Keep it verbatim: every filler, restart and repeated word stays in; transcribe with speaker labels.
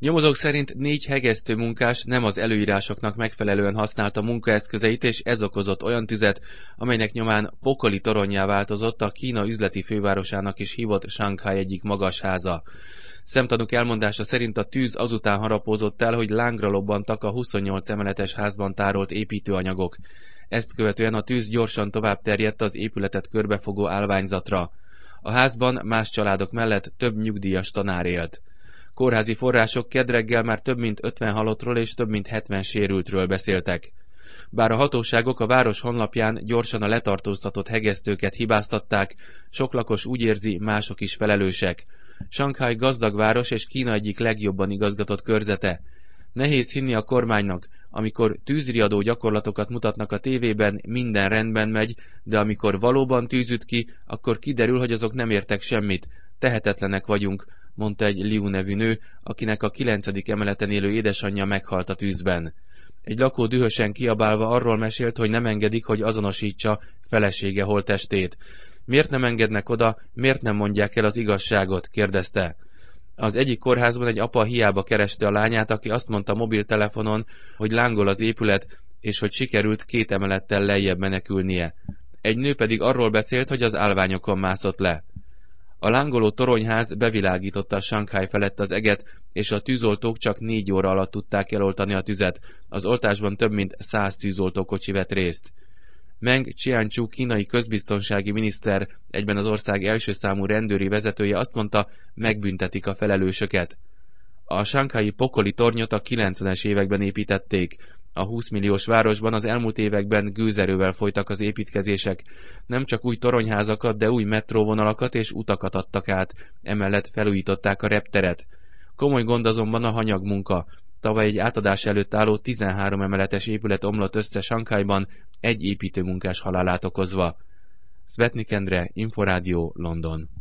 Speaker 1: Nyomozók szerint négy hegesztő munkás nem az előírásoknak megfelelően használta munkaeszközeit, és ez okozott olyan tüzet, amelynek nyomán pokoli toronnyá változott a Kína üzleti fővárosának is hívott Sanghai egyik magas háza. Szemtanúk elmondása szerint a tűz azután harapózott el, hogy lángra lobbantak a huszonnyolc emeletes házban tárolt építőanyagok. Ezt követően a tűz gyorsan tovább terjedt az épületet körbefogó állványzatra. A házban más családok mellett több nyugdíjas tanár élt. Kórházi források kedd reggel már több mint ötven halottról és több mint hetven sérültről beszéltek. Bár a hatóságok a város honlapján gyorsan a letartóztatott hegesztőket hibáztatták, sok lakos úgy érzi, mások is felelősek. Sanghai gazdag város és Kína egyik legjobban igazgatott körzete. Nehéz hinni a kormánynak, amikor tűzriadó gyakorlatokat mutatnak a tévében, minden rendben megy, de amikor valóban tűz üt ki, akkor kiderül, hogy azok nem értek semmit. Tehetetlenek vagyunk, mondta egy Liu nevű nő, akinek a kilencedik emeleten élő édesanyja meghalt a tűzben. Egy lakó dühösen kiabálva arról mesélt, hogy nem engedik, hogy azonosítsa felesége holttestét. Miért nem engednek oda, miért nem mondják el az igazságot? Kérdezte. Az egyik kórházban egy apa hiába kereste a lányát, aki azt mondta mobiltelefonon, hogy lángol az épület, és hogy sikerült két emelettel lejjebb menekülnie. Egy nő pedig arról beszélt, hogy az állványokon mászott le. A lángoló toronyház bevilágította Sanghai felett az eget, és a tűzoltók csak négy óra alatt tudták eloltani a tüzet. Az oltásban több mint száz tűzoltókocsi vett részt. Meng Qianchu kínai közbiztonsági miniszter, egyben az ország első számú rendőri vezetője azt mondta, megbüntetik a felelősöket. A sanghai pokoli tornyot a kilencvenes években építették. A húsz milliós városban az elmúlt években gőzerővel folytak az építkezések. Nem csak új toronyházakat, de új metróvonalakat és utakat adtak át, emellett felújították a repteret. Komoly gond azonban a hanyagmunka. Tavaly egy átadás előtt álló tizenhárom emeletes épület omlott össze Sanghaiban, egy építőmunkás halálát okozva. Szvetnik Endre, Inforádió, London.